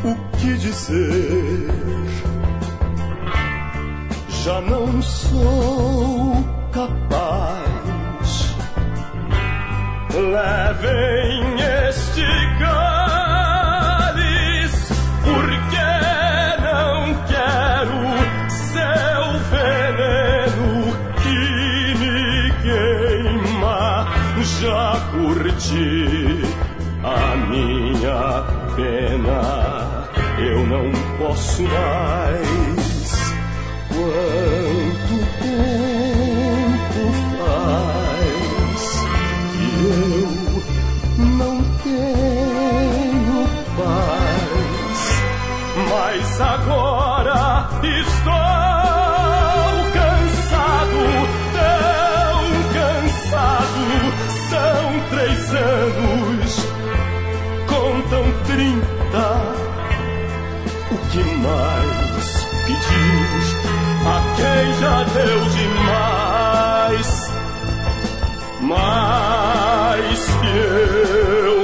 o que dizer. Já não sou capaz. Levem este cálice, porque não quero seu veneno que me queima. Já curti a minha pena, eu não posso mais. Quanto tempo faz que eu não tenho paz, mas agora estou cansado, tão cansado. São 3 anos, contam 30. O que mais pedir a quem já deu demais? Mas que eu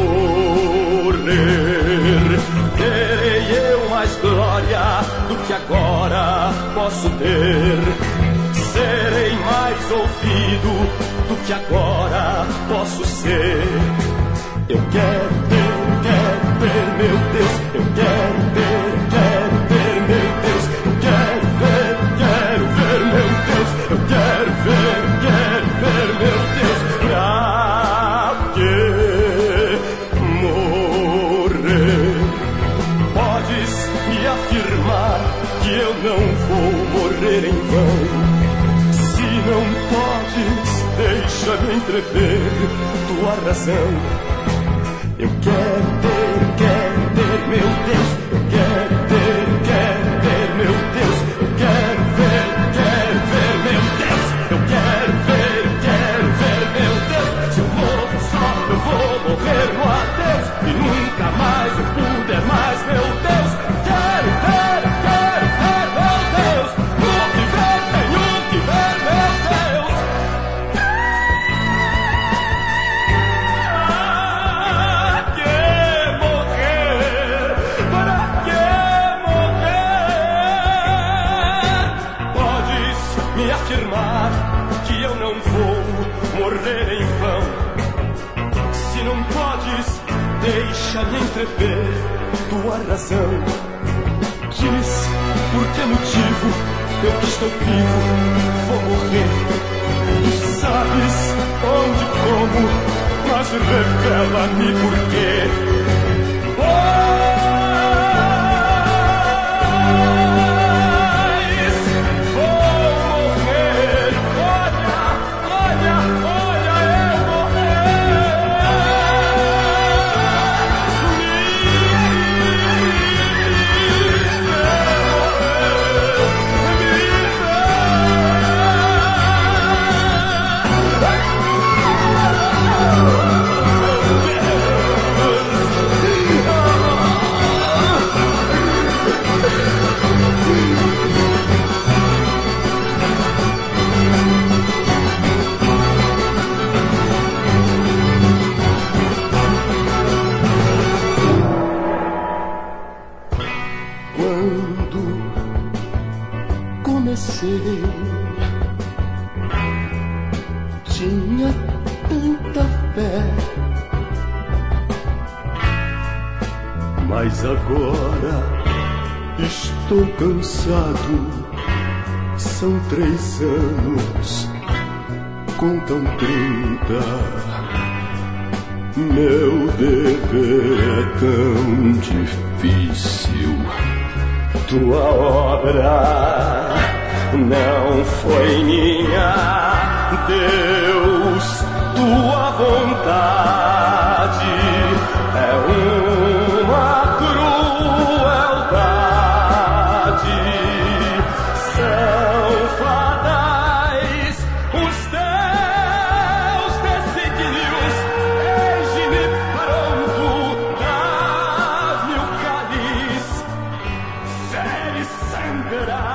morrer, terei eu mais glória do que agora posso ter. Serei mais ouvido do que agora posso ser. Eu quero ver, meu Deus. Eu quero ver, meu Deus. Eu quero ver, meu Deus. Eu quero ver, meu Deus. Pra que morrer? Podes me afirmar que eu não vou morrer em vão. Se não podes, deixa-me entrever tua razão. Eu quero ver, meu Deus. Eu quero ver, meu Deus. Eu quero ver, meu Deus. Eu quero ver, meu Deus. Se eu morro só, eu vou morrer no adeus. E nunca mais eu puder mais, meu Deus. Quero ver, meu Deus. O que ver, tenho que ver, meu Deus. Afirmar que eu não vou morrer em vão. Se não podes, deixa-me entrever tua razão. Diz por que motivo eu que estou vivo vou morrer. Tu sabes onde e como, mas revela-me por quê. Tinha tanta fé, mas agora estou cansado. São 3 anos, contam 30. Meu dever é tão difícil. Tua obra não foi minha. Deus, tua vontade é uma crueldade. São fatais os teus desígnios. Eis-me pronto, dá-me o cálice. Fere e sangrará.